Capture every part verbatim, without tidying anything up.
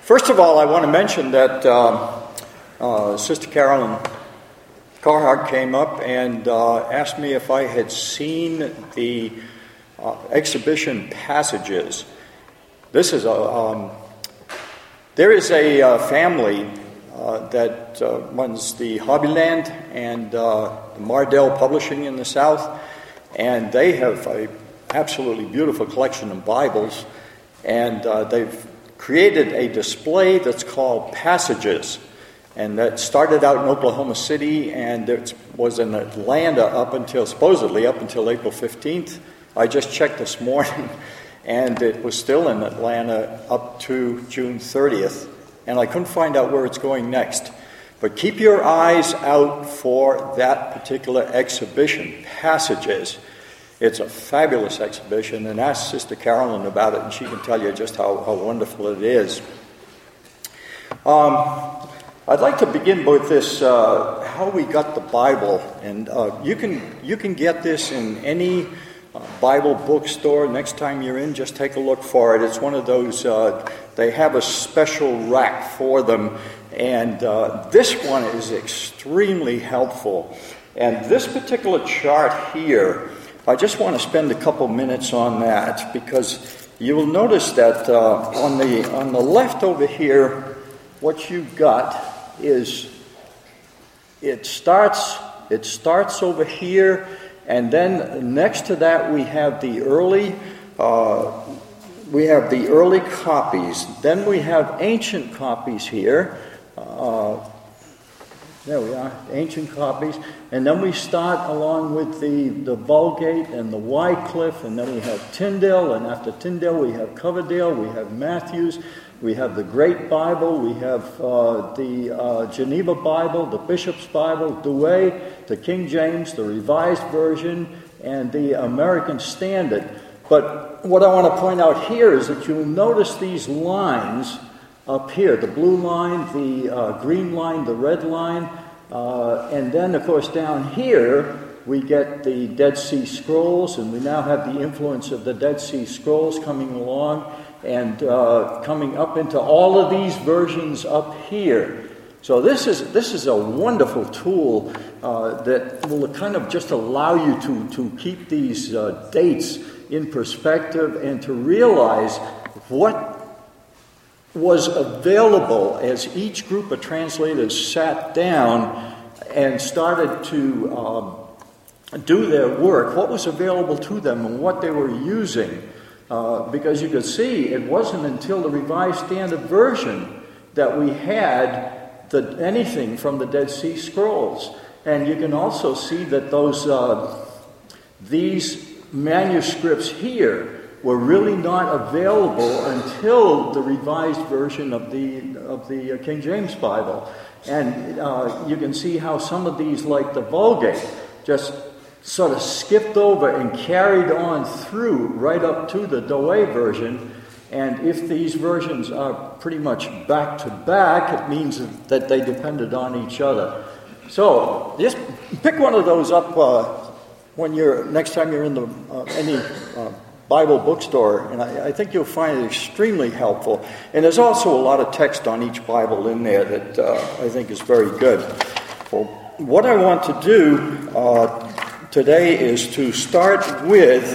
First of all, I want to mention that uh, uh, Sister Carolyn Carhart came up and uh, asked me if I had seen the uh, exhibition Passages. This is a um, there is a uh, family uh, that uh, runs the Hobbyland and uh, Mardell Publishing in the South, and they have a absolutely beautiful collection of Bibles, and uh, they've created a display that's called Passages, and that started out in Oklahoma City, and it was in Atlanta up until, supposedly, up until April fifteenth. I just checked this morning, and it was still in Atlanta up to June thirtieth, and I couldn't find out where it's going next. But keep your eyes out for that particular exhibition, Passages. It's a fabulous exhibition, and ask Sister Carolyn about it, and she can tell you just how, how wonderful it is. Um, I'd like to begin with this, uh, how we got the Bible, and uh, you can you can get this in any uh, Bible bookstore. Next time you're in, just take a look for it. It's one of those, uh, they have a special rack for them, and uh, this one is extremely helpful. And this particular chart here, I just want to spend a couple minutes on that, because you will notice that uh, on the on the left over here, what you've got is it starts it starts over here, and then next to that we have the early uh, we have the early copies. Then we have ancient copies here. Uh, There we are, ancient copies. And then we start along with the, the Vulgate and the Wycliffe, and then we have Tyndale, and after Tyndale we have Coverdale, we have Matthews, we have the Great Bible, we have uh, the uh, Geneva Bible, the Bishop's Bible, Douay, the King James, the Revised Version, and the American Standard. But what I want to point out here is that you'll notice these lines up here, the blue line, the uh, green line, the red line, uh, and then, of course, down here, we get the Dead Sea Scrolls, and we now have the influence of the Dead Sea Scrolls coming along and uh, coming up into all of these versions up here. So this is this is a wonderful tool uh, that will kind of just allow you to, to keep these uh, dates in perspective and to realize what was available as each group of translators sat down and started to um, do their work, what was available to them and what they were using. Uh, because you could see it wasn't until the Revised Standard Version that we had the, anything from the Dead Sea Scrolls. And you can also see that those uh, these manuscripts here were really not available until the Revised Version of the of the King James Bible. And uh, you can see how some of these, like the Vulgate, just sort of skipped over and carried on through right up to the Douay version. And if these versions are pretty much back to back, it means that they depended on each other. So just pick one of those up uh, when you're next time you're in the uh, any. Uh, Bible bookstore, and I, I think you'll find it extremely helpful. And there's also a lot of text on each Bible in there that uh, I think is very good. Well, what I want to do uh, today is to start with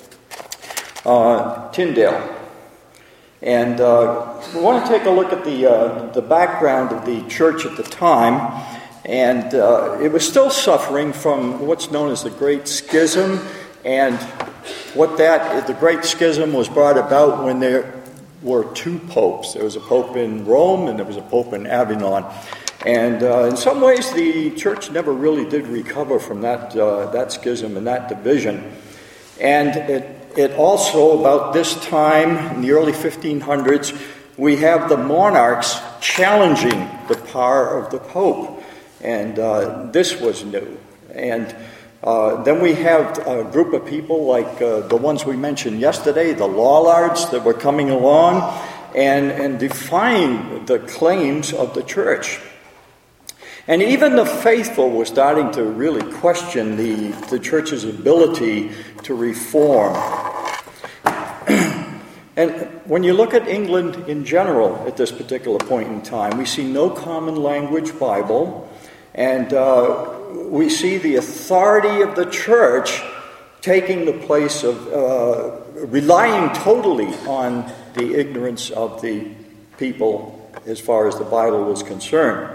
uh, Tyndale. And uh, we want to take a look at the, uh, the background of the church at the time. And uh, it was still suffering from what's known as the Great Schism, and what that, the Great Schism was brought about when there were two popes. There was a pope in Rome and there was a pope in Avignon. And uh, in some ways the church never really did recover from that uh, that schism and that division. And it, it also, about this time, in the early fifteen hundreds, we have the monarchs challenging the power of the pope. And uh, this was new. And Uh, then we have a group of people like uh, the ones we mentioned yesterday, the Lollards, that were coming along and, and defying the claims of the church. And even the faithful were starting to really question the, the church's ability to reform. And when you look at England in general at this particular point in time, we see no common language Bible, and uh, we see the authority of the church taking the place of uh, relying totally on the ignorance of the people as far as the Bible was concerned.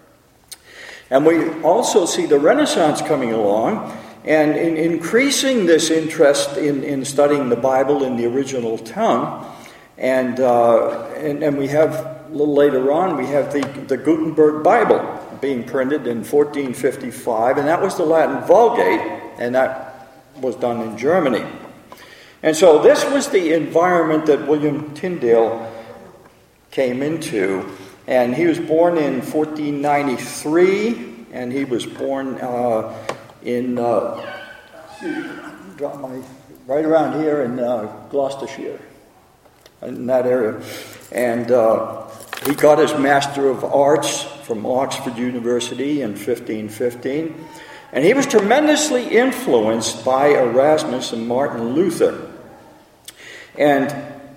And we also see the Renaissance coming along and in increasing this interest in, in studying the Bible in the original tongue. And, uh, and, and we have, a little later on, we have the, the Gutenberg Bible being printed in fourteen fifty-five, and that was the Latin Vulgate, and that was done in Germany. And so this was the environment that William Tyndale came into. And he was born in fourteen ninety-three, and he was born uh, in, uh, drop my, right around here in uh, Gloucestershire, in that area. And uh, he got his Master of Arts from Oxford University in fifteen fifteen. And he was tremendously influenced by Erasmus and Martin Luther. And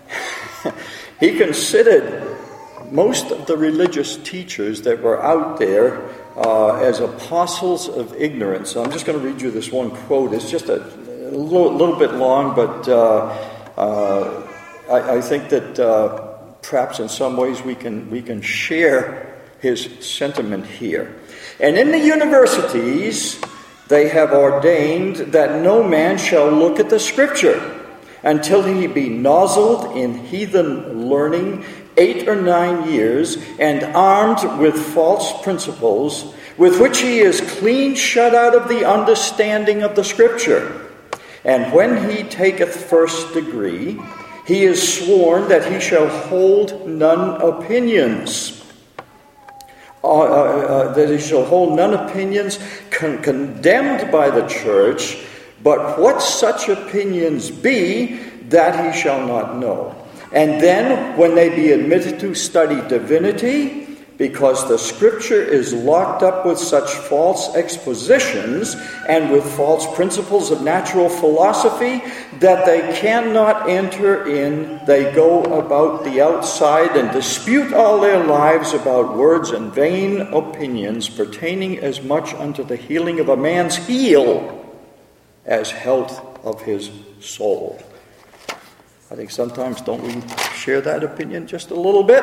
he considered most of the religious teachers that were out there uh, as apostles of ignorance. So I'm just going to read you this one quote. It's just a, a little, little bit long, but uh, uh, I, I think that uh, perhaps in some ways we can we can share his sentiment here. And in the universities, they have ordained that no man shall look at the Scripture until he be nozzled in heathen learning eight or nine years, and armed with false principles, with which he is clean shut out of the understanding of the Scripture. And when he taketh first degree, he is sworn that he shall hold none opinions. Uh, uh, uh, that he shall hold none opinions con- condemned by the church, but what such opinions be, that he shall not know. And then, when they be admitted to study divinity, because the Scripture is locked up with such false expositions and with false principles of natural philosophy that they cannot enter in, they go about the outside and dispute all their lives about words and vain opinions pertaining as much unto the healing of a man's heel as health of his soul. I think sometimes, don't we share that opinion just a little bit?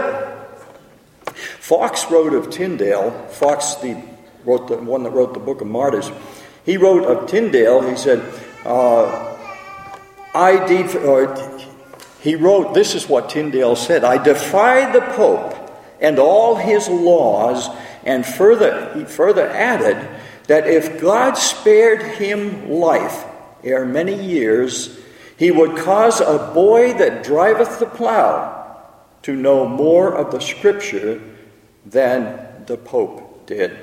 Fox wrote of Tyndale, Fox the, wrote the one that wrote the Book of Martyrs, he wrote of Tyndale, he said, uh, I def- or he wrote, this is what Tyndale said, I defy the Pope and all his laws, and further, he further added that if God spared him life ere many years, he would cause a boy that driveth the plough to know more of the Scripture than the Pope did.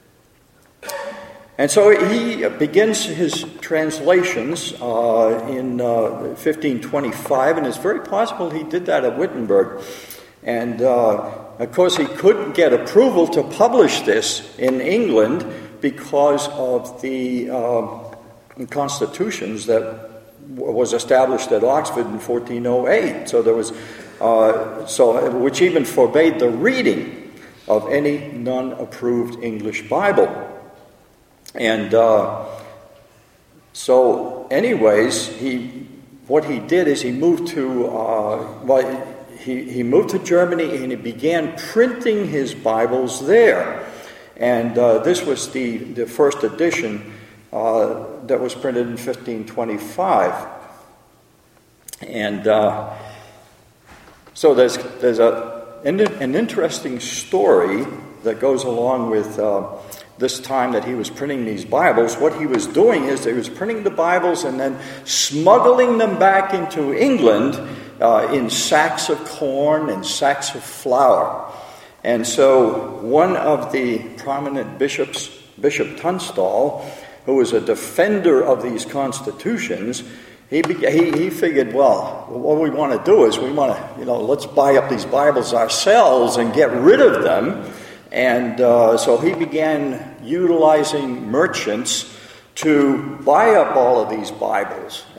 And so he begins his translations uh, in uh, fifteen twenty-five, and it's very possible he did that at Wittenberg. And uh, of course he couldn't get approval to publish this in England because of the uh, constitutions that was established at Oxford in fourteen oh eight. So there was, uh, so which even forbade the reading of any non-approved English Bible. And uh, so, anyways, he what he did is he moved to uh, well, he he moved to Germany and he began printing his Bibles there. And uh, this was the the first edition uh, that was printed in fifteen twenty-five. And uh, so there's there's a an interesting story that goes along with uh, this time that he was printing these Bibles. What he was doing is he was printing the Bibles and then smuggling them back into England uh, in sacks of corn and sacks of flour. And so one of the prominent bishops, Bishop Tunstall, who was a defender of these constitutions, He, he he figured, well, what we want to do is we want to, you know, let's buy up these Bibles ourselves and get rid of them. And uh, so he began utilizing merchants to buy up all of these Bibles. And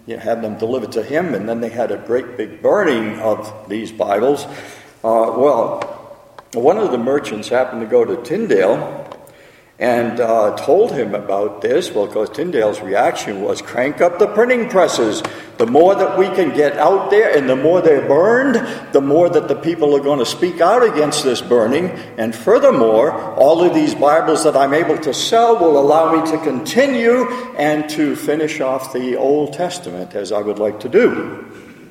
you know, have them delivered to him, and then they had a great big burning of these Bibles. Uh, well, one of the merchants happened to go to Tyndale and uh, told him about this. Well, of course, Tyndale's reaction was, crank up the printing presses. The more that we can get out there and the more they're burned, the more that the people are going to speak out against this burning. And furthermore, all of these Bibles that I'm able to sell will allow me to continue and to finish off the Old Testament as I would like to do.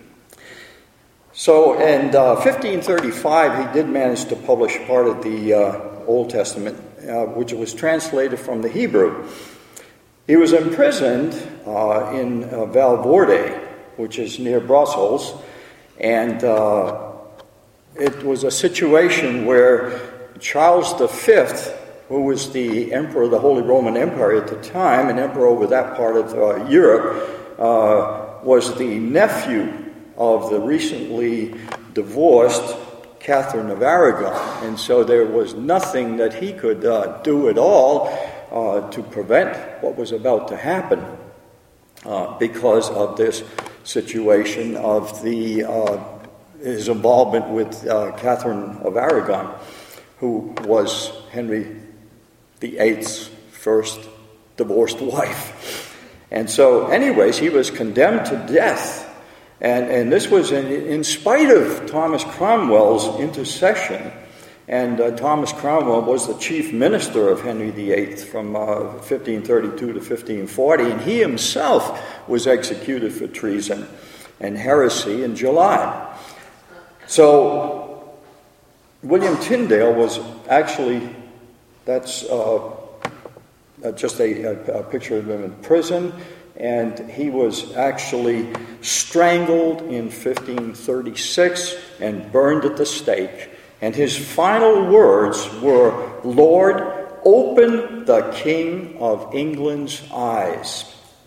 So in uh, fifteen thirty-five, he did manage to publish part of the uh, Old Testament, uh, which was translated from the Hebrew. He was imprisoned uh, in uh, Valvorde, which is near Brussels, and uh, it was a situation where Charles the Fifth, who was the emperor of the Holy Roman Empire at the time, an emperor over that part of uh, Europe, uh, was the nephew of the recently divorced Catherine of Aragon. And so there was nothing that he could uh, do at all uh, to prevent what was about to happen uh, because of this situation of the uh, his involvement with uh, Catherine of Aragon, who was Henry the Eighth's first divorced wife. And so anyways, he was condemned to death. And, and this was in, in spite of Thomas Cromwell's intercession. And uh, Thomas Cromwell was the chief minister of Henry the Eighth from uh, fifteen thirty-two to fifteen forty. And he himself was executed for treason and heresy in July. So William Tyndale was actually, that's uh, just a, a picture of him in prison. And he was actually strangled in fifteen thirty-six and burned at the stake. And his final words were, "Lord, open the King of England's eyes."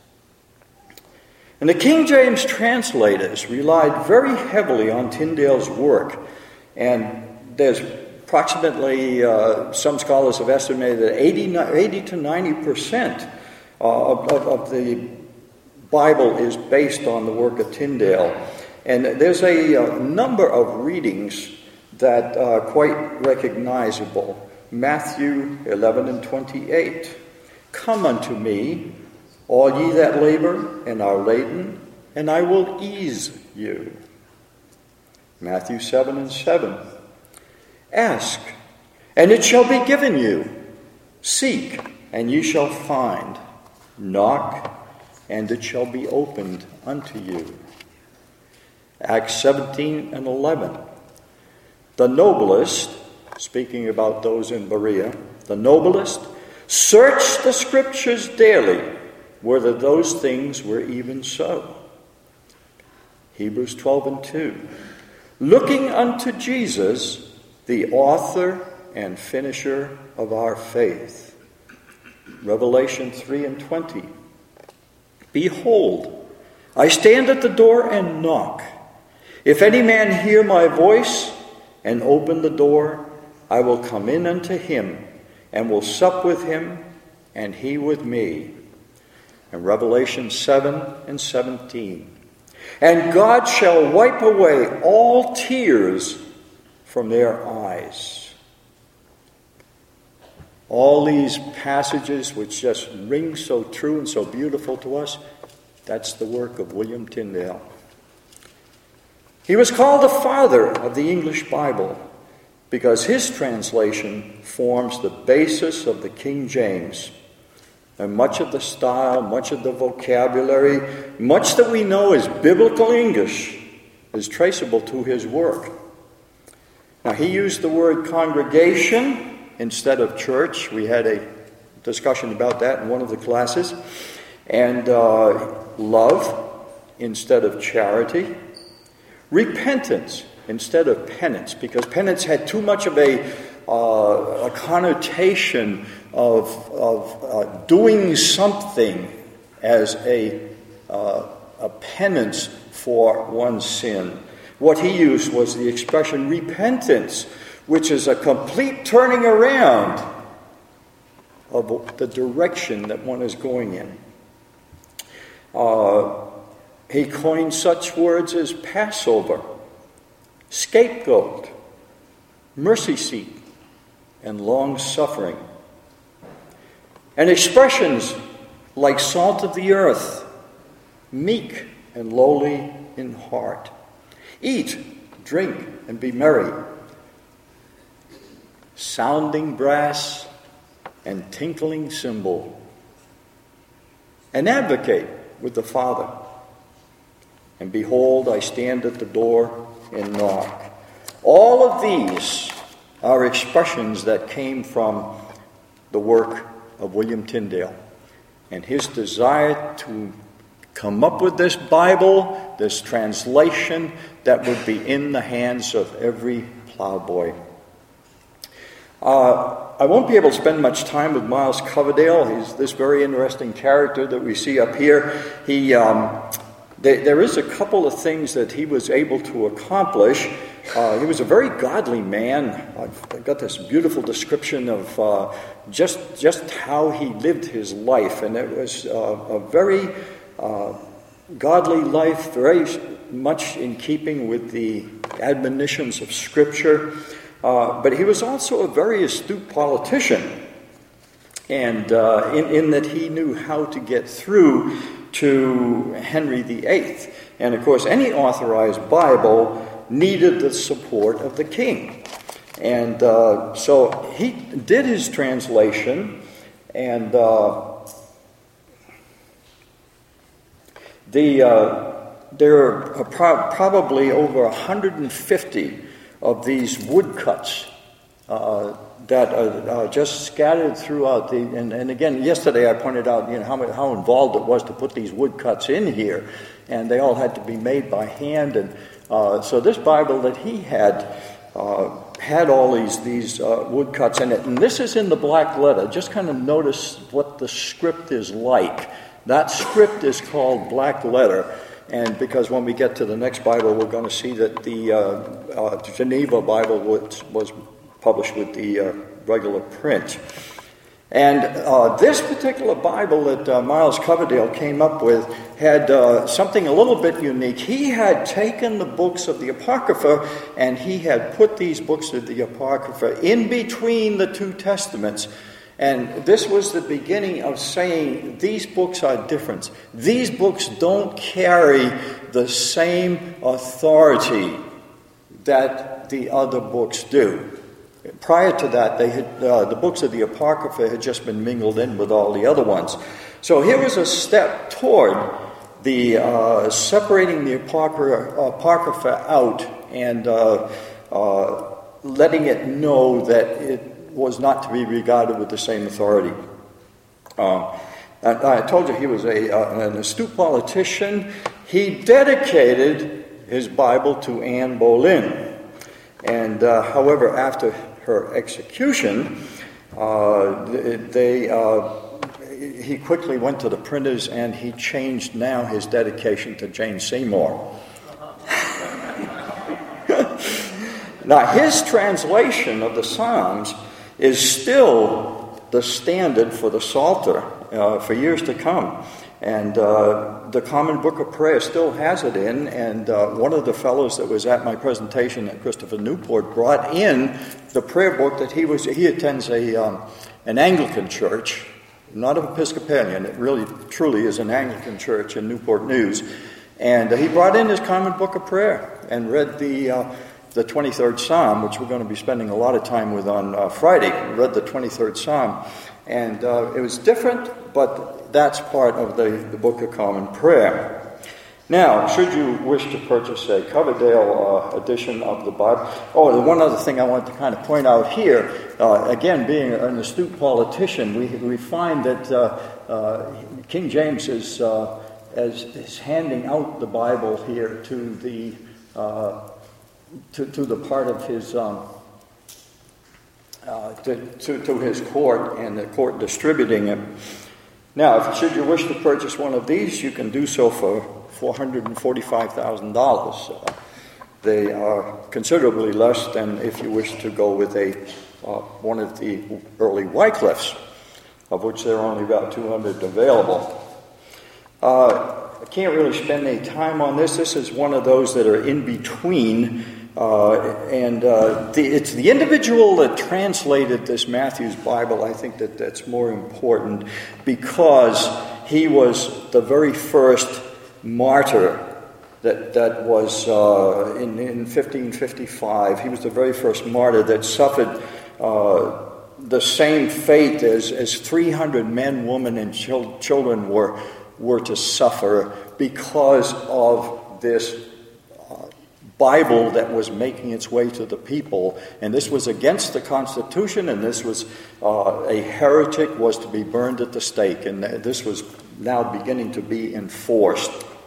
And the King James translators relied very heavily on Tyndale's work. And there's approximately, uh, some scholars have estimated that eighty to ninety percent of, of, of the Bible is based on the work of Tyndale. And there's a, a number of readings that are quite recognizable. Matthew eleven and twenty-eight. "Come unto me, all ye that labor and are laden, and I will ease you." Matthew seven and seven. "Ask, and it shall be given you. Seek, and ye shall find. Knock, and it shall be opened unto you." Acts seventeen and eleven. "The noblest," speaking about those in Berea, "the noblest search the scriptures daily, whether those things were even so." Hebrews twelve and two. "Looking unto Jesus, the author and finisher of our faith." Revelation three and twenty. "Behold, I stand at the door and knock. If any man hear my voice and open the door, I will come in unto him and will sup with him and he with me." And Revelation seven and seventeen. "And God shall wipe away all tears from their eyes." All these passages which just ring so true and so beautiful to us, that's the work of William Tyndale. He was called the father of the English Bible because his translation forms the basis of the King James. And much of the style, much of the vocabulary, much that we know as biblical English is traceable to his work. Now, he used the word congregation instead of church. We had a discussion about that in one of the classes. And uh, love instead of charity. Repentance instead of penance, because penance had too much of a, uh, a connotation of, of uh, doing something as a, uh, a penance for one's sin. What he used was the expression repentance, which is a complete turning around of the direction that one is going in. Uh, He coined such words as Passover, scapegoat, mercy seat, and long-suffering. And expressions like salt of the earth, meek and lowly in heart. Eat, drink, and be merry. Sounding brass and tinkling cymbal. And advocate with the Father. And behold, I stand at the door and knock. All of these are expressions that came from the work of William Tyndale and his desire to come up with this Bible, this translation that would be in the hands of every plowboy. Uh, I won't be able to spend much time with Miles Coverdale. He's this very interesting character that we see up here. He, um, th- there is a couple of things that he was able to accomplish. Uh, he was a very godly man. I've got this beautiful description of uh, just just how he lived his life, and it was uh, a very uh, godly life, very much in keeping with the admonitions of Scripture. Uh, but he was also a very astute politician, and uh, in, in that he knew how to get through to Henry the Eighth. And of course, any authorized Bible needed the support of the king. And uh, so he did his translation, and uh, the uh, there are pro- probably over one hundred fifty of these woodcuts uh, that are uh, just scattered throughout the. And, and again, yesterday I pointed out, you know, how how involved it was to put these woodcuts in here, and they all had to be made by hand. And uh, so this Bible that he had uh, had all these these uh, woodcuts in it, and this is in the black letter. Just kind of notice what the script is like. That script is called black letter. And because when we get to the next Bible, we're going to see that the uh, uh, Geneva Bible was, was published with the uh, regular print. And uh, this particular Bible that uh, Miles Coverdale came up with had uh, something a little bit unique. He had taken the books of the Apocrypha and he had put these books of the Apocrypha in between the two Testaments. And this was the beginning of saying these books are different. These books don't carry the same authority that the other books do. Prior to that, they had, uh, the books of the Apocrypha had just been mingled in with all the other ones. So here was a step toward the uh, separating the Apocrypha, Apocrypha out and uh, uh, letting it know that it was not to be regarded with the same authority. Um, I, I told you he was a, uh, an astute politician. He dedicated his Bible to Anne Boleyn. And uh, however, after her execution, uh, they uh, he quickly went to the printers and he changed now his dedication to Jane Seymour. Now, his translation of the Psalms is still the standard for the Psalter uh, for years to come. And uh, the Common Book of Prayer still has it in, and uh, one of the fellows that was at my presentation at Christopher Newport brought in the prayer book that he was, he attends a um, an Anglican church, not an Episcopalian, it really truly is an Anglican church in Newport News, and uh, he brought in his Common Book of Prayer and read the uh, the twenty-third Psalm, which we're going to be spending a lot of time with on uh, Friday. We read the twenty-third Psalm, and uh, it was different, but that's part of the, the Book of Common Prayer. Now, should you wish to purchase a Coverdale uh, edition of the Bible, oh, one other thing I want to kind of point out here, uh, again, being an astute politician, we we find that uh, uh, King James is, uh, is, is handing out the Bible here to the uh, To, to the part of his um, uh, to, to, to his court, and the court distributing it. Now, if should you wish to purchase one of these, you can do so for four hundred forty-five thousand dollars. Uh, they are considerably less than if you wish to go with a uh, one of the early Wycliffes, of which there are only about two hundred available. Uh, I can't really spend any time on this. This is one of those that are in between. Uh, and uh, the, it's the individual that translated this Matthew's Bible. I think that that's more important because he was the very first martyr that that was uh, in, in fifteen fifty-five. He was the very first martyr that suffered uh, the same fate as, as three hundred men, women, and chil- children were were to suffer because of this uh, Bible that was making its way to the people. And this was against the Constitution, and this was uh, a heretic was to be burned at the stake, and this was now beginning to be enforced.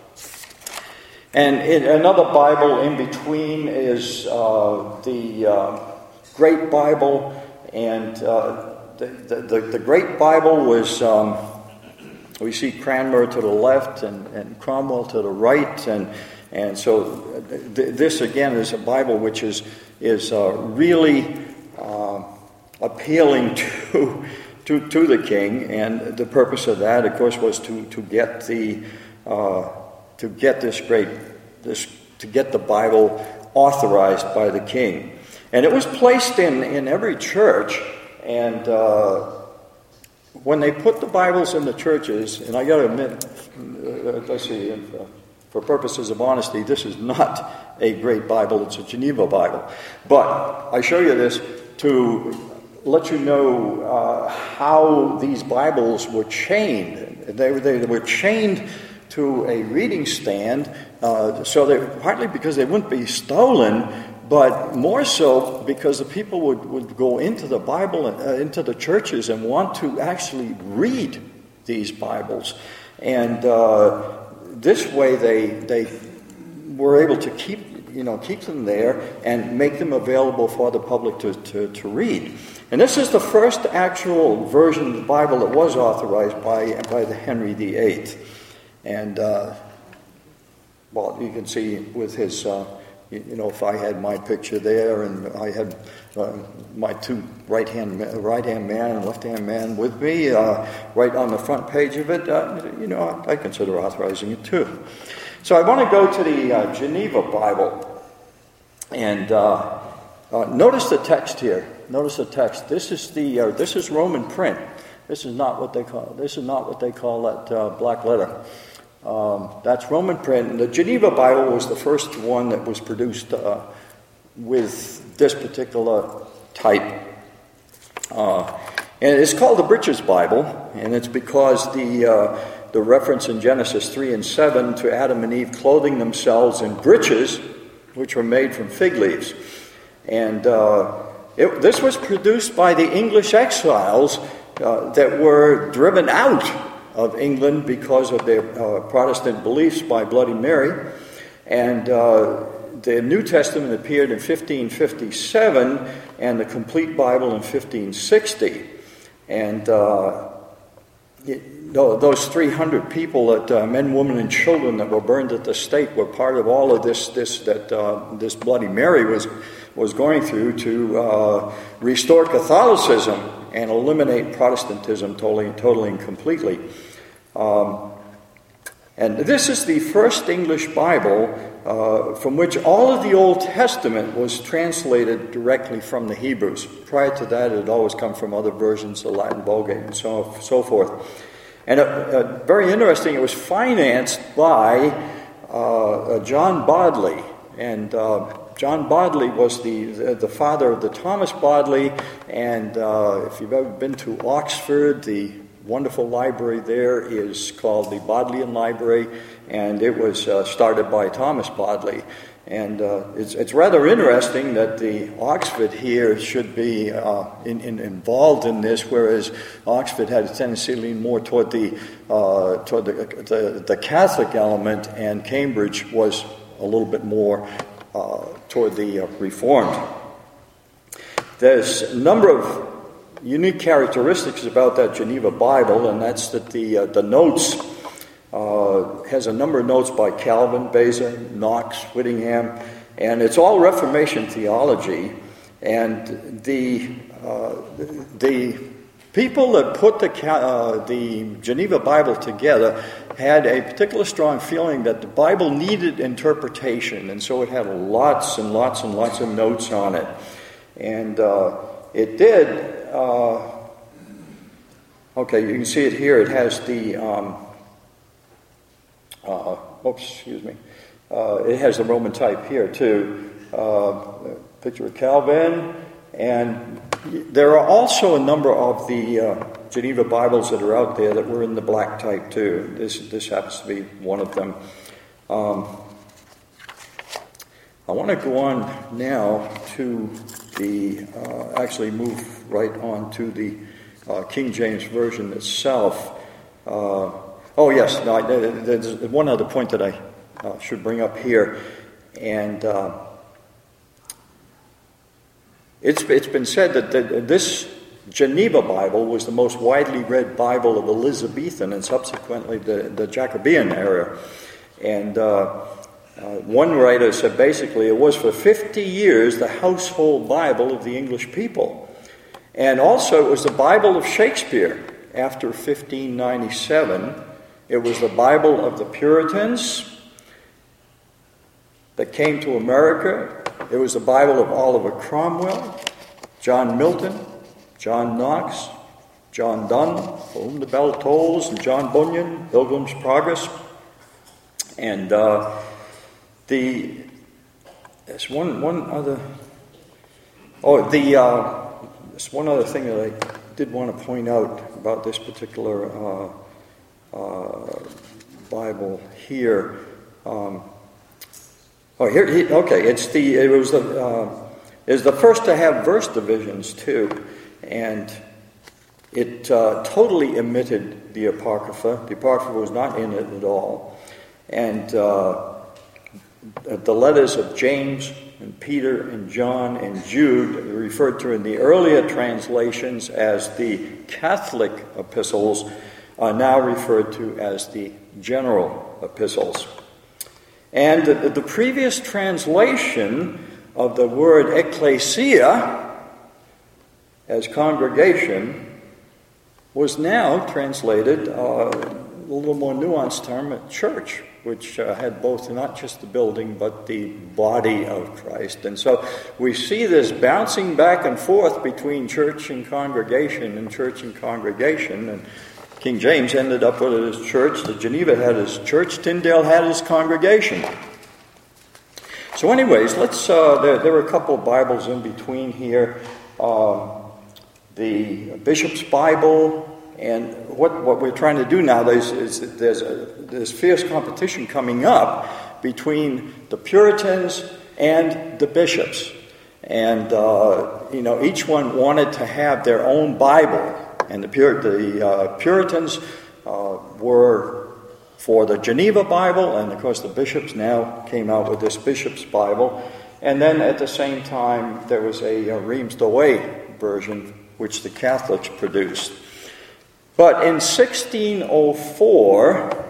And in another Bible in between is uh, the uh, Great Bible, and uh, the, the, the Great Bible was, um, we see Cranmer to the left and, and Cromwell to the right, and and so th- this again is a Bible which is is uh, really uh, appealing to, to to the king, and the purpose of that, of course, was to to get the uh, to get this great this to get the Bible authorized by the king. And it was placed in, in every church, and uh, when they put the Bibles in the churches, and I got to admit, uh, let's see, uh, for purposes of honesty, this is not a great Bible, it's a Geneva Bible. But I show you this to let you know uh, how these Bibles were chained. They, they, they were chained to a reading stand, uh, so they, partly because they wouldn't be stolen, but more so because the people would, would go into the Bible, uh, into the churches, and want to actually read these Bibles. And uh, this way they they were able to keep, you know, keep them there and make them available for the public to, to, to read. And this is the first actual version of the Bible that was authorized by, by the Henry the Eighth. And, uh, well, you can see with his, uh, you, you know, if I had my picture there and I had uh, my two right-hand right-hand man and left-hand man with me uh, right on the front page of it, uh, you know, I, I consider authorizing it too. So I want to go to the uh, Geneva Bible. And uh, uh, notice the text here. Notice the text. This is the uh, this is Roman print. This is not what they call this is not what they call that uh, black letter. Um, that's Roman print. And the Geneva Bible was the first one that was produced uh, with this particular type. Uh, and it's called the Breeches Bible, and it's because the uh, the reference in Genesis three and seven to Adam and Eve clothing themselves in breeches, which were made from fig leaves. And uh, it, this was produced by the English exiles uh, that were driven out of England because of their uh, Protestant beliefs by Bloody Mary. And uh, the New Testament appeared in fifteen fifty-seven and the complete Bible in fifteen sixty. And uh, it, those three hundred people, that uh, men, women, and children that were burned at the stake were part of all of this this that uh, this Bloody Mary was was going through to uh, restore Catholicism and eliminate Protestantism totally, totally and completely. Um, and this is the first English Bible uh, from which all of the Old Testament was translated directly from the Hebrews. Prior to that, it had always come from other versions, the Latin Vulgate, and so so forth. And uh, uh, very interesting, it was financed by uh, John Bodley, and uh, John Bodley was the the father of the Thomas Bodley, and uh, if you've ever been to Oxford, the wonderful library there is called the Bodleian Library, and it was uh, started by Thomas Bodley. And uh, it's it's rather interesting that the Oxford here should be uh, in, in, involved in this, whereas Oxford had a tendency to lean more toward the uh, toward the, the the Catholic element, and Cambridge was a little bit more uh, toward the uh, Reformed. There's a number of unique characteristics about that Geneva Bible, and that's that the uh, the notes uh, has a number of notes by Calvin, Beza, Knox, Whittingham, and it's all Reformation theology. And the uh, the people that put the uh, the Geneva Bible together had a particular strong feeling that the Bible needed interpretation, and so it had lots and lots and lots of notes on it. And uh, it did, uh, okay, you can see it here. It has the, um, uh, oops, excuse me. Uh, it has the Roman type here, too. Uh, picture of Calvin. And there are also a number of the uh, Geneva Bibles that are out there that were in the black type too. This this happens to be one of them. Um, I want to go on now to the, uh, actually move right on to the uh, King James Version itself. Uh, oh yes, no, there's one other point that I uh, should bring up here. And uh, It's, it's been said that the, this Geneva Bible was the most widely read Bible of Elizabethan and subsequently the, the Jacobean era. And uh, uh, one writer said basically it was for fifty years the household Bible of the English people. And also it was the Bible of Shakespeare. After fifteen ninety-seven, it was the Bible of the Puritans that came to America. It was the Bible of Oliver Cromwell, John Milton, John Knox, John Donne, For Whom the Bell Tolls, and John Bunyan, Pilgrim's Progress. And uh, the there's one one other oh the uh, there's one other thing that I did want to point out about this particular uh, uh, Bible here. Um, Oh, here, he, okay. It's the it was the uh, is the first to have verse divisions too, and it uh, totally omitted the Apocrypha. The Apocrypha was not in it at all, and uh, the letters of James and Peter and John and Jude, referred to in the earlier translations as the Catholic epistles, are now referred to as the general epistles. And the, the previous translation of the word ecclesia as congregation was now translated, uh, a little more nuanced term, church, which uh, had both not just the building but the body of Christ. And so we see this bouncing back and forth between church and congregation and church and congregation. And King James ended up with his church. The Geneva had his church. Tyndale had his congregation. So anyways, let's. Uh, there, there are a couple of Bibles in between here. Um, the Bishop's Bible, and what, what we're trying to do now is, is that there's a there's fierce competition coming up between the Puritans and the bishops. And, uh, you know, each one wanted to have their own Bible. And the, Pur- the uh, Puritans uh, were for the Geneva Bible, and of course the bishops now came out with this Bishop's Bible. And then at the same time there was a, a Reims Douay version which the Catholics produced. But in sixteen oh four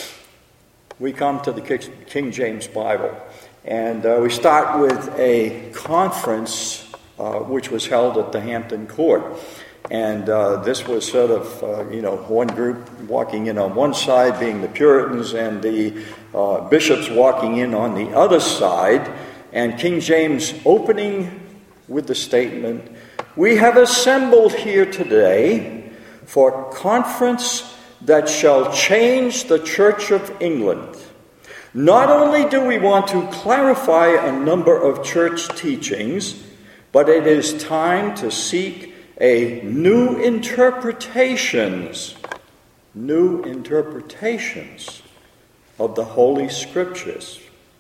we come to the King James Bible, and uh, we start with a conference uh, which was held at the Hampton Court. And uh, this was sort of, uh, you know, one group walking in on one side, being the Puritans, and the uh, bishops walking in on the other side. And King James opening with the statement, "We have assembled here today for conference that shall change the Church of England. Not only do we want to clarify a number of church teachings, but it is time to seek a new interpretations, new interpretations of the Holy Scriptures."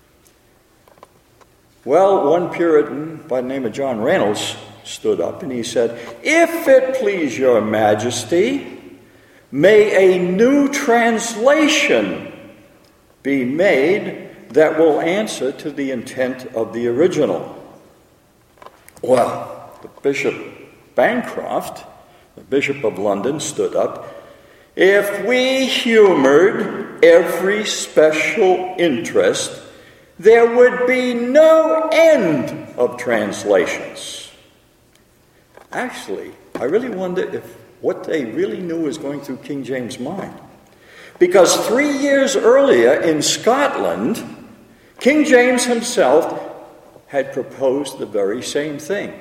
Well, one Puritan by the name of John Reynolds stood up and he said, "If it please your majesty, may a new translation be made that will answer to the intent of the original." Well, the Bishop Bancroft, the Bishop of London, stood up. "If we humored every special interest, there would be no end of translations." Actually, I really wonder if what they really knew was going through King James' mind. Because three years earlier in Scotland, King James himself had proposed the very same thing.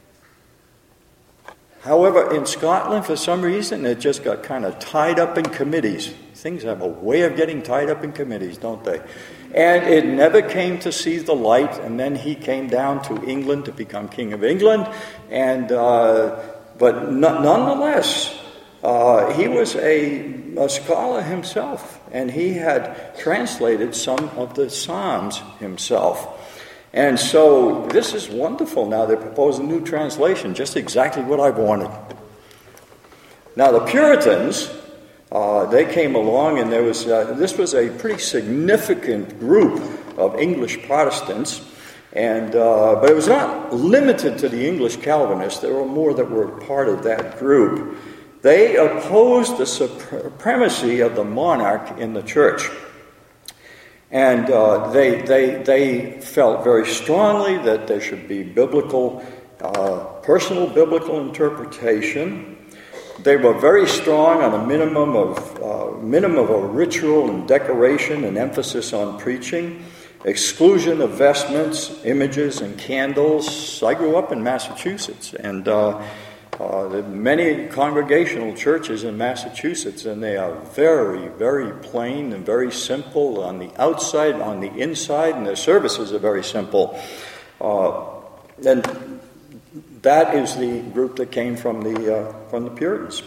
However, in Scotland, for some reason, it just got kind of tied up in committees. Things have a way of getting tied up in committees, don't they? And it never came to see the light, and then he came down to England to become King of England. And uh, but n- nonetheless, uh, he was a, a scholar himself, and he had translated some of the Psalms himself. And so this is wonderful. Now they propose a new translation, just exactly what I wanted. Now the Puritans, uh, they came along, and there was uh, this was a pretty significant group of English Protestants, and uh, but it was not limited to the English Calvinists. There were more that were part of that group. They opposed the supremacy of the monarch in the church. And uh, they, they, they felt very strongly that there should be biblical, uh, personal biblical interpretation. They were very strong on a minimum of uh, minimum of a ritual and decoration and emphasis on preaching, exclusion of vestments, images, and candles. I grew up in Massachusetts, and uh, Uh, there are many congregational churches in Massachusetts, and they are very, very plain and very simple on the outside, on the inside, and their services are very simple. Uh, and that is the group that came from the uh, from the Puritans.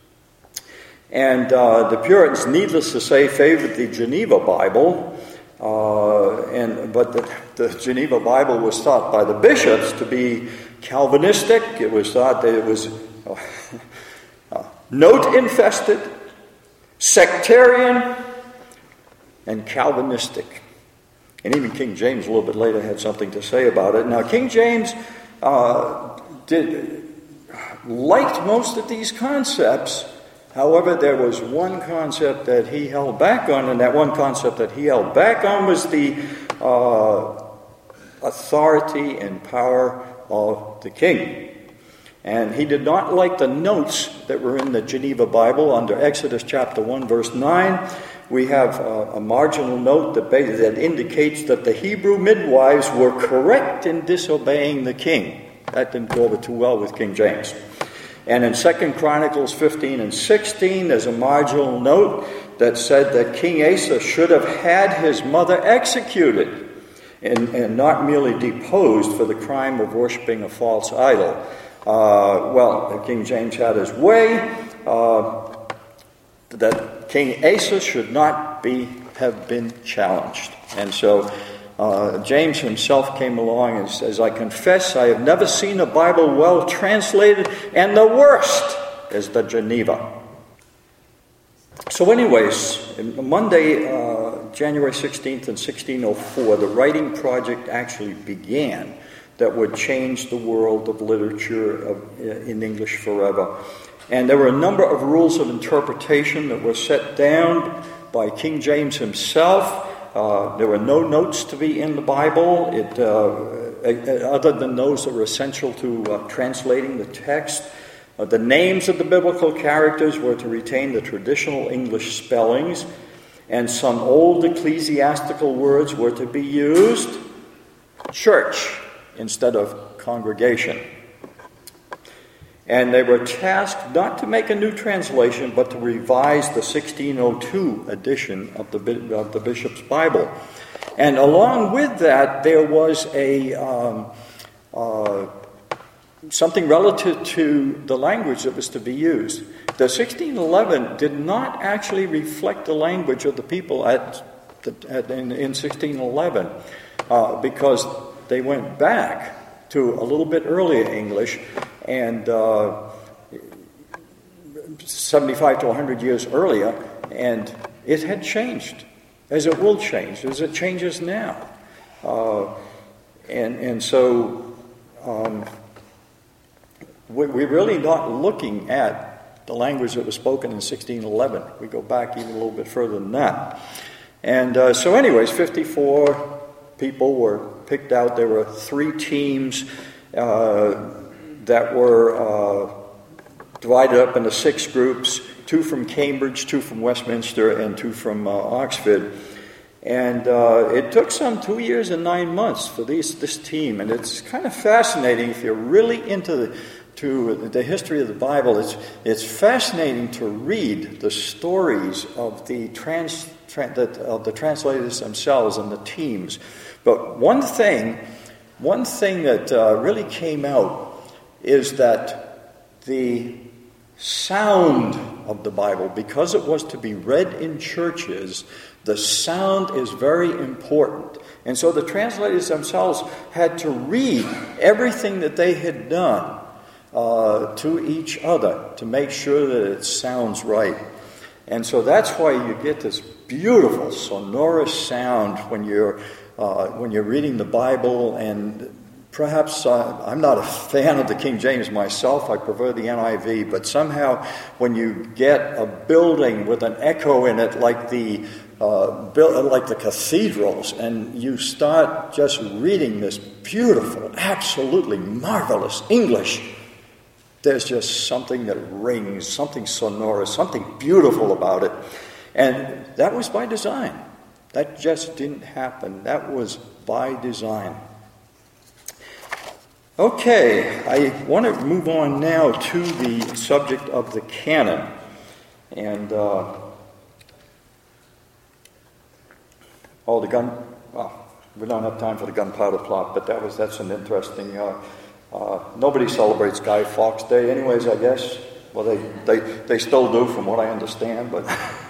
And uh, the Puritans, needless to say, favored the Geneva Bible, uh, and but the, the Geneva Bible was thought by the bishops to be Calvinistic. It was thought that it was uh, uh, note-infested, sectarian, and Calvinistic. And even King James a little bit later had something to say about it. Now, King James uh, did liked most of these concepts. However, there was one concept that he held back on, and that one concept that he held back on was the uh, authority and power of the king. And he did not like the notes that were in the Geneva Bible. Under Exodus chapter one, verse nine, we have a, a marginal note that, that indicates that the Hebrew midwives were correct in disobeying the king. That didn't go over too well with King James. And in Second Chronicles fifteen and sixteen, there's a marginal note that said that King Asa should have had his mother executed and, and not merely deposed for the crime of worshiping a false idol. Uh, well, King James had his way, uh, that King Asa should not be have been challenged. And so uh, James himself came along and says, I confess I have never seen a Bible well translated, and the worst is the Geneva. So anyways, Monday, uh, January sixteenth in sixteen oh four, the writing project actually began that would change the world of literature of, uh, in English forever. And there were a number of rules of interpretation that were set down by King James himself. Uh, there were no notes to be in the Bible, it, uh, other than those that were essential to uh, translating the text. Uh, the names of the biblical characters were to retain the traditional English spellings, and some old ecclesiastical words were to be used. Church instead of congregation. And they were tasked not to make a new translation, but to revise the sixteen oh two edition of the, of the Bishop's Bible. And along with that, there was a um, uh, something relative to the language that was to be used. The sixteen eleven did not actually reflect the language of the people at, the, at in, in sixteen eleven, uh, because they went back to a little bit earlier English, and uh, seventy-five to one hundred years earlier, and it had changed, as it will change, as it changes now. Uh, and, and so um, we're really not looking at the language that was spoken in sixteen eleven. We go back even a little bit further than that. And uh, so anyways, fifty-four people were picked out. There were three teams uh, that were uh, divided up into six groups, two from Cambridge, two from Westminster, and two from uh, Oxford. And uh, it took some two years and nine months for these this team. And it's kind of fascinating if you're really into the, to the history of the Bible. It's it's fascinating to read the stories of the trans tra- the, of the translators themselves and the teams. But one thing, one thing that uh, really came out is that the sound of the Bible, because it was to be read in churches, the sound is very important. And so the translators themselves had to read everything that they had done uh, to each other to make sure that it sounds right. And so that's why you get this beautiful sonorous sound when you're uh, when you're reading the Bible. And perhaps uh, I'm not a fan of the King James myself. I prefer the N I V. But somehow when you get a building with an echo in it like the uh, build, like the cathedrals, and you start just reading this beautiful, absolutely marvelous English, there's just something that rings, something sonorous, something beautiful about it. And that was by design. That just didn't happen. That was by design. Okay, I want to move on now to the subject of the canon. And, uh, oh, the gun, well, we don't have time for the gunpowder plot, but that was, that's an interesting, uh, uh, nobody celebrates Guy Fawkes Day anyways, I guess. Well, they, they, they still do from what I understand, but...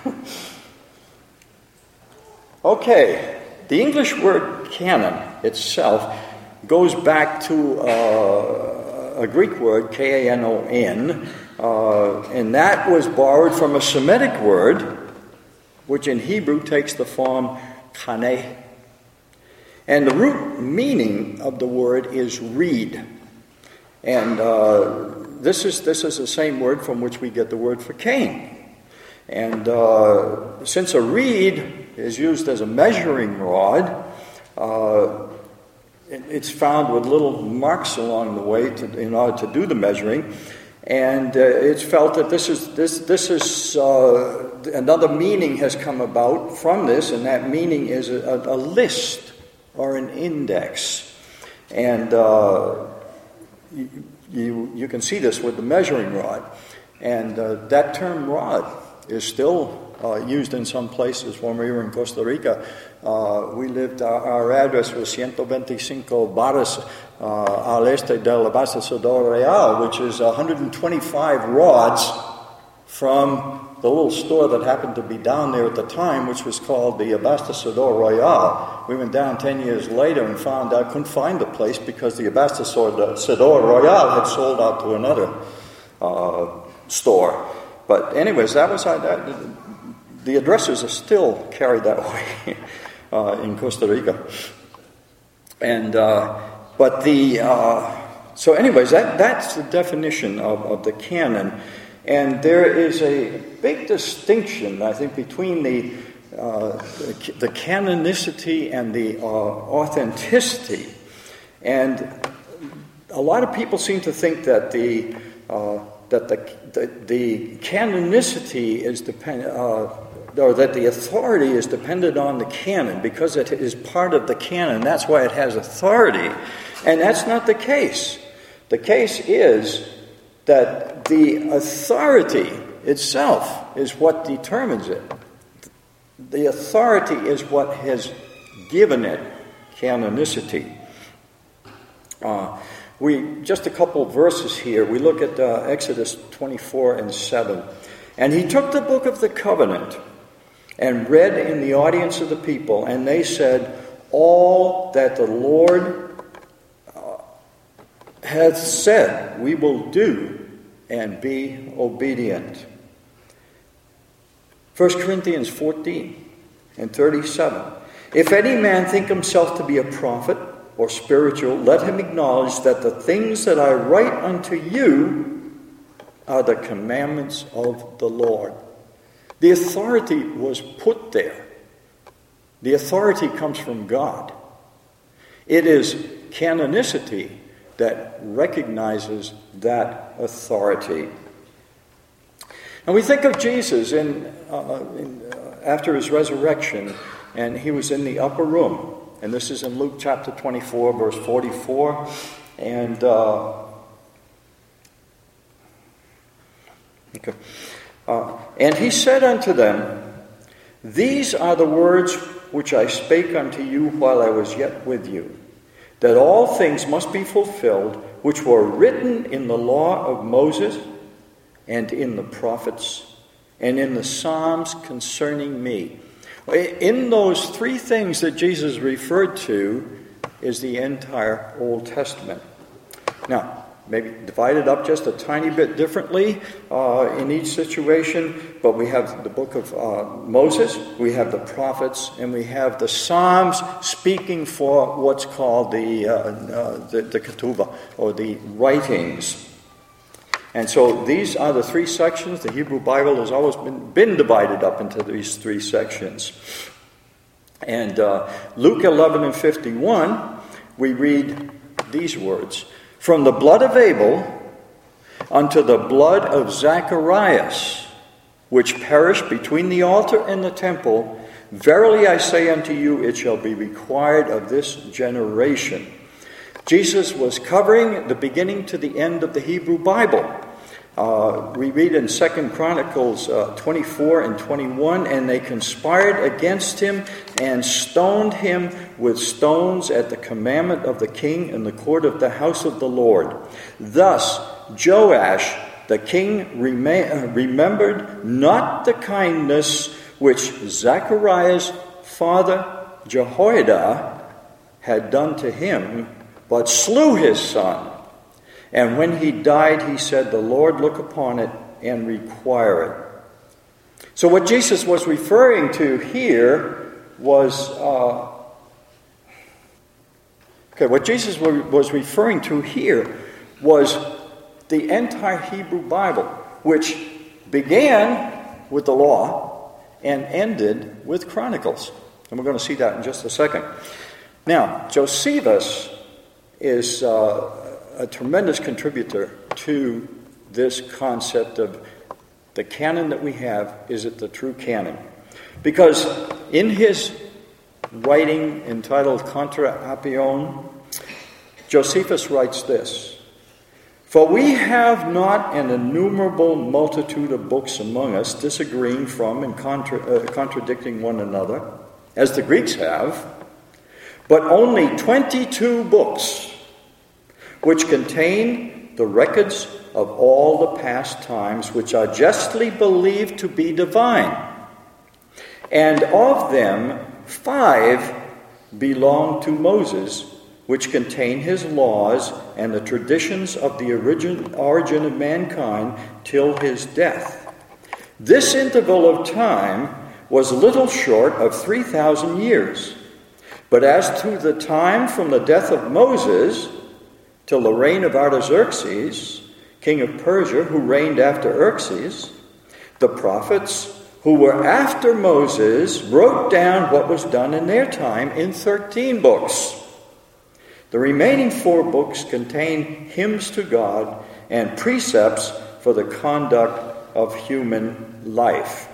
Okay, the English word canon itself goes back to uh, a Greek word, K A N O N, uh, and that was borrowed from a Semitic word, which in Hebrew takes the form kaneh. And the root meaning of the word is reed. And uh, this is this is the same word from which we get the word for cane. And uh, since a reed is used as a measuring rod, uh, it's found with little marks along the way to, in order to do the measuring, and uh, it's felt that this is this this is uh, another meaning has come about from this, and that meaning is a, a list or an index, and uh, you, you you can see this with the measuring rod, and uh, that term rod is still uh, used in some places. When we were in Costa Rica, uh, we lived, our, our address was one twenty-five Barras uh, al este del Abastecedor Real, which is one hundred twenty-five rods from the little store that happened to be down there at the time, which was called the Abastecedor Royal. We went down ten years later and found out, couldn't find the place because the Abastecedor Royal had sold out to another uh, store. But anyways, that was how that, the addresses are still carried that way uh, in Costa Rica. And uh, but the uh, so anyways, that that's the definition of, of the canon, and there is a big distinction, I think, between the uh, the, the canonicity and the uh, authenticity. And a lot of people seem to think that the uh, that the, the the canonicity is dependent, uh, or that the authority is dependent on the canon because it is part of the canon. That's why it has authority, and that's not the case. The case is that the authority itself is what determines it. The authority is what has given it canonicity. Uh, We just a couple of verses here. We look at uh, Exodus twenty-four and seven. And he took the book of the covenant and read in the audience of the people, and they said, "All that the Lord uh, hath said, we will do and be obedient." First Corinthians fourteen and thirty-seven. "If any man think himself to be a prophet or spiritual, let him acknowledge that the things that I write unto you are the commandments of the Lord." The authority was put there. The authority comes from God. It is canonicity that recognizes that authority. And we think of Jesus in, uh, in, uh, after his resurrection, and he was in the upper room. And this is in Luke chapter twenty-four, verse forty-four. And uh, okay. uh, and he said unto them, These are the words which I spake unto you while I was yet with you, that all things must be fulfilled which were written in the law of Moses, and in the prophets, and in the Psalms concerning me. In those three things that Jesus referred to is the entire Old Testament. Now, maybe divided up just a tiny bit differently uh, in each situation, but we have the book of uh, Moses, we have the prophets, and we have the Psalms speaking for what's called the, uh, uh, the, the Ketuvah, or the writings. And so these are the three sections. The Hebrew Bible has always been, been divided up into these three sections. And uh, Luke eleven and fifty-one, we read these words. From the blood of Abel unto the blood of Zacharias, which perished between the altar and the temple, verily I say unto you, it shall be required of this generation. Jesus was covering the beginning to the end of the Hebrew Bible. Uh, we read in Second Chronicles uh, twenty-four and twenty-one, and they conspired against him and stoned him with stones at the commandment of the king in the court of the house of the Lord. Thus Joash the king rem- remembered not the kindness which Zechariah's father Jehoiada had done to him, but slew his son. And when he died, he said, The Lord look upon it and require it. So what Jesus was referring to here was, uh, okay, what Jesus was referring to here was the entire Hebrew Bible, which began with the law and ended with Chronicles. And we're going to see that in just a second. Now, Josephus is uh, a tremendous contributor to this concept of the canon that we have. Is it the true canon? Because in his writing entitled Contra Appione, Josephus writes this: For we have not an innumerable multitude of books among us, disagreeing from and contra- uh, contradicting one another, as the Greeks have, but only twenty-two books, which contain the records of all the past times, which are justly believed to be divine. And of them, five belong to Moses, which contain his laws and the traditions of the origin, origin of mankind till his death. This interval of time was little short of three thousand years. But as to the time from the death of Moses till the reign of Artaxerxes, king of Persia, who reigned after Xerxes, the prophets who were after Moses wrote down what was done in their time in thirteen books. The remaining four books contain hymns to God and precepts for the conduct of human life.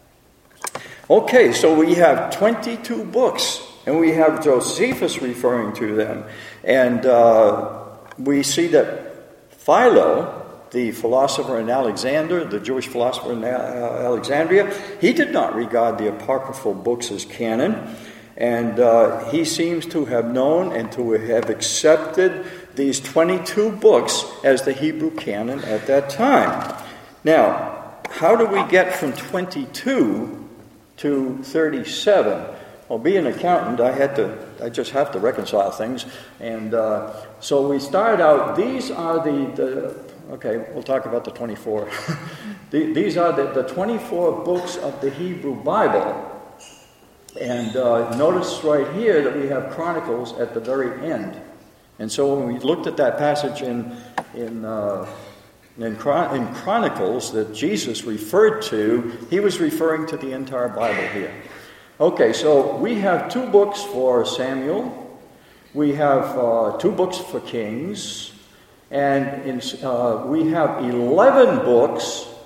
Okay, so we have twenty-two books, and we have Josephus referring to them. And uh, we see that Philo, the philosopher in Alexander, the Jewish philosopher in Alexandria, he did not regard the apocryphal books as canon. And uh, he seems to have known and to have accepted these twenty-two books as the Hebrew canon at that time. Now, how do we get from twenty-two to thirty-seven? Well, being an accountant, I had to, I just have to reconcile things. And uh, so we started out, these are the, the okay, we'll talk about the twenty-four. the, these are the, the twenty-four books of the Hebrew Bible. And uh, notice right here that we have Chronicles at the very end. And so when we looked at that passage in in uh, in, Chron- in Chronicles that Jesus referred to, he was referring to the entire Bible here. Okay, so we have two books for Samuel. We have uh, two books for Kings. And in, uh, we have eleven books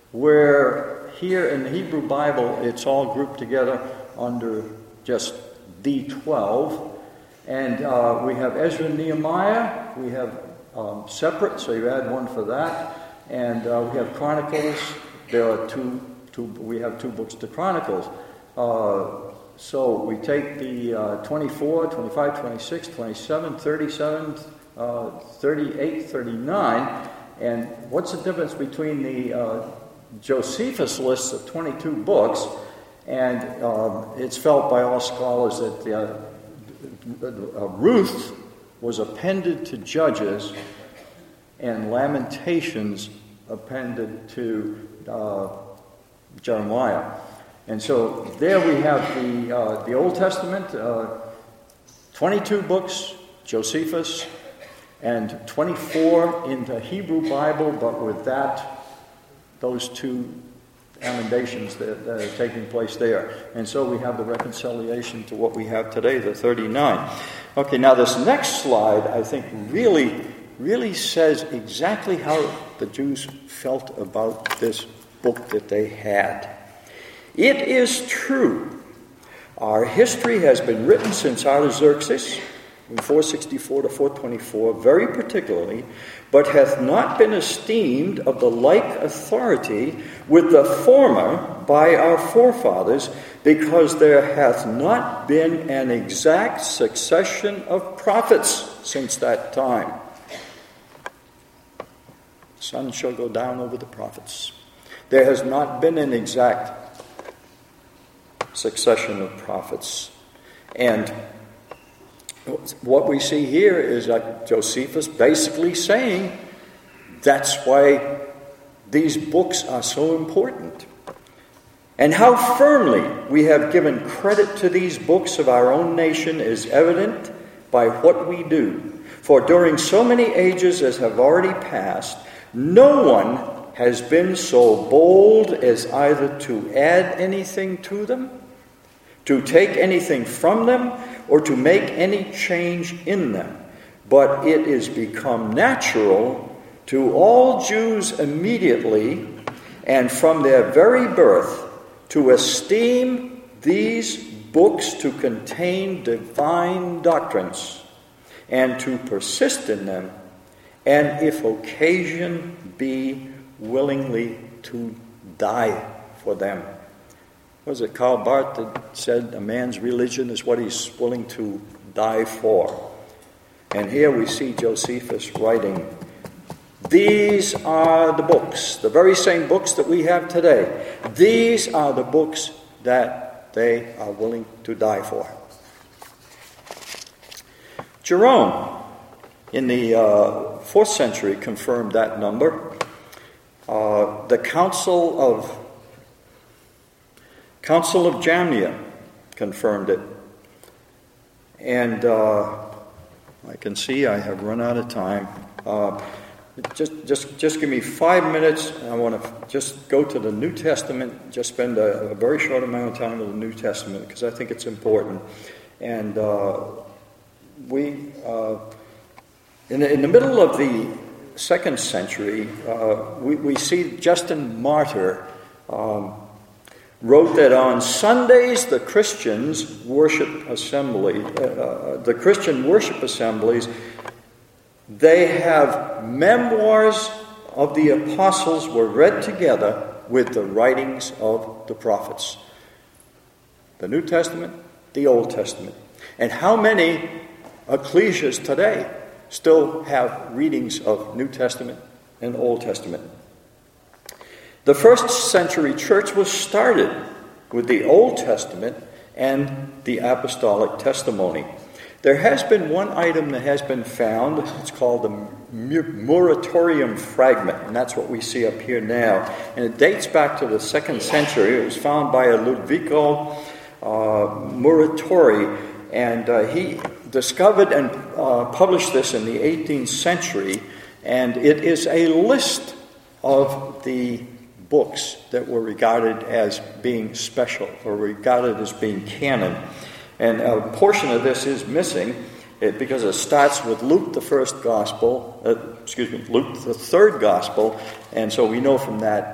where here in the Hebrew Bible it's all grouped together under just the twelve. And uh, we have Ezra and Nehemiah, we have um, separate, so you add one for that. And uh, we have Chronicles, there are two, two, we have two books to Chronicles. Uh, so we take the uh, twenty-four, twenty-five, twenty-six, twenty-seven, thirty-seven, uh, thirty-eight, thirty-nine, and what's the difference between the uh, Josephus list of twenty-two books, and um, it's felt by all scholars that the, uh, uh, Ruth was appended to Judges and Lamentations appended to uh, Jeremiah. And so there we have the uh, the Old Testament, uh, twenty-two books, Josephus, and twenty-four in the Hebrew Bible, but with that, those two emendations that, that are taking place there. And so we have the reconciliation to what we have today, the thirty-nine. Okay, now this next slide, I think, really, really says exactly how the Jews felt about this book that they had. It is true, our history has been written since Artaxerxes, in four sixty-four to four twenty-four, very particularly, but hath not been esteemed of the like authority with the former by our forefathers, because there hath not been an exact succession of prophets since that time. The sun shall go down over the prophets. There has not been an exact succession of prophets. And what we see here is that Josephus basically saying that's why these books are so important. And how firmly we have given credit to these books of our own nation is evident by what we do. For during so many ages as have already passed, no one has been so bold as either to add anything to them, to take anything from them, or to make any change in them. But it is become natural to all Jews immediately and from their very birth to esteem these books to contain divine doctrines and to persist in them, and if occasion be, willingly to die for them. Was it Karl Barth that said a man's religion is what he's willing to die for? And here we see Josephus writing, these are the books, the very same books that we have today. These are the books that they are willing to die for. Jerome, in the uh, fourth century, confirmed that number. Uh, the Council of Council of Jamnia confirmed it. And uh, I can see I have run out of time. Uh, just, just, just give me five minutes. I want to just go to the New Testament. Just spend a, a very short amount of time with the New Testament because I think it's important. And uh, we, uh, in, the, in the middle of the second century, uh, we, we see Justin Martyr. Um, wrote that on Sundays the Christians worship assembly, uh, uh, the Christian worship assemblies, they have memoirs of the apostles were read together with the writings of the prophets. The New Testament, the Old Testament. And how many ecclesias today still have readings of New Testament and Old Testament? The first century church was started with the Old Testament and the apostolic testimony. There has been one item that has been found. It's called the Muratorium fragment, and that's what we see up here now. And it dates back to the second century. It was found by a Ludovico uh, Muratori, and uh, he discovered and uh, published this in the eighteenth century, and it is a list of the books that were regarded as being special or regarded as being canon. And a portion of this is missing because it starts with Luke, the first gospel, uh, excuse me, Luke, the third gospel, and so we know from that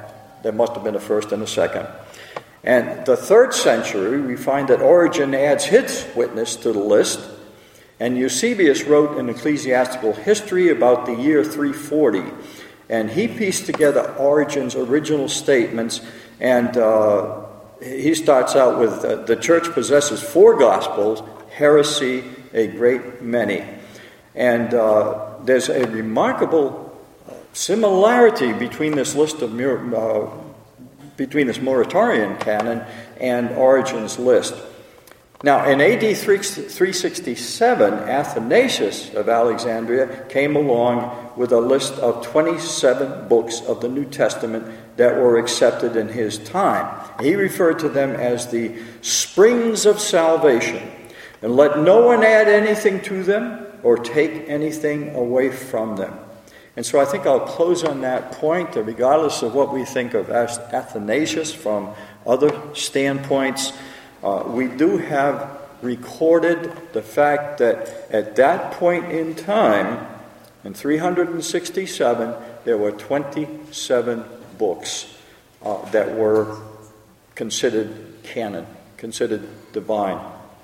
there must have been a first and a second. And the third century, we find that Origen adds his witness to the list. And Eusebius wrote an ecclesiastical history about the year three forty. And he pieced together Origen's original statements, and uh, he starts out with, uh, the church possesses four gospels, heresy a great many. And uh, there's a remarkable similarity between this list of uh, between this Muratorian canon and Origen's list. Now, in A D three sixty-seven, Athanasius of Alexandria came along with a list of twenty-seven books of the New Testament that were accepted in his time. He referred to them as the springs of salvation. And let no one add anything to them or take anything away from them. And so I think I'll close on that point, regardless of what we think of as Athanasius from other standpoints. Uh, we do have recorded the fact that at that point in time, in three sixty-seven, there were twenty-seven books uh, that were considered canon, considered divine.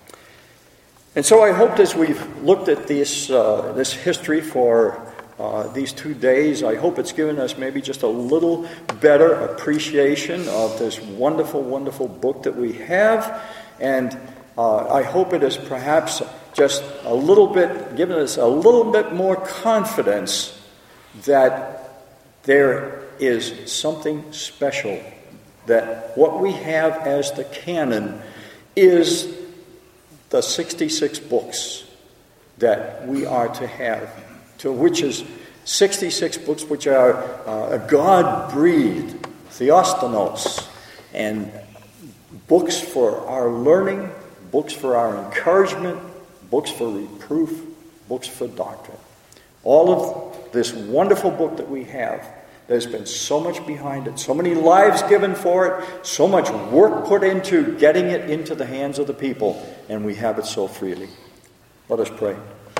And so I hope as we've looked at this, uh, this history for uh, these two days, I hope it's given us maybe just a little better appreciation of this wonderful, wonderful book that we have. And uh, I hope it has perhaps just a little bit, given us a little bit more confidence that there is something special, that what we have as the canon is the sixty-six books that we are to have, to which is sixty-six books which are uh, God-breathed, theostenos, and books for our learning, books for our encouragement, books for reproof, books for doctrine. All of this wonderful book that we have, there's been so much behind it, so many lives given for it, so much work put into getting it into the hands of the people, and we have it so freely. Let us pray.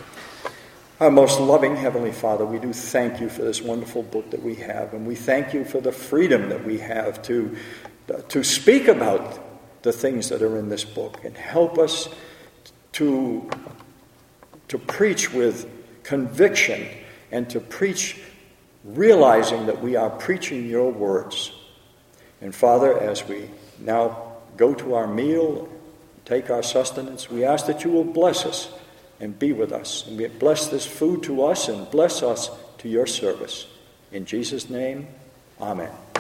Our most loving Heavenly Father, we do thank you for this wonderful book that we have, and we thank you for the freedom that we have to, to speak about the things that are in this book, and help us to, to preach with conviction and to preach realizing that we are preaching your words. And Father, as we now go to our meal, take our sustenance, we ask that you will bless us and be with us. And we bless this food to us and bless us to your service. In Jesus' name, amen.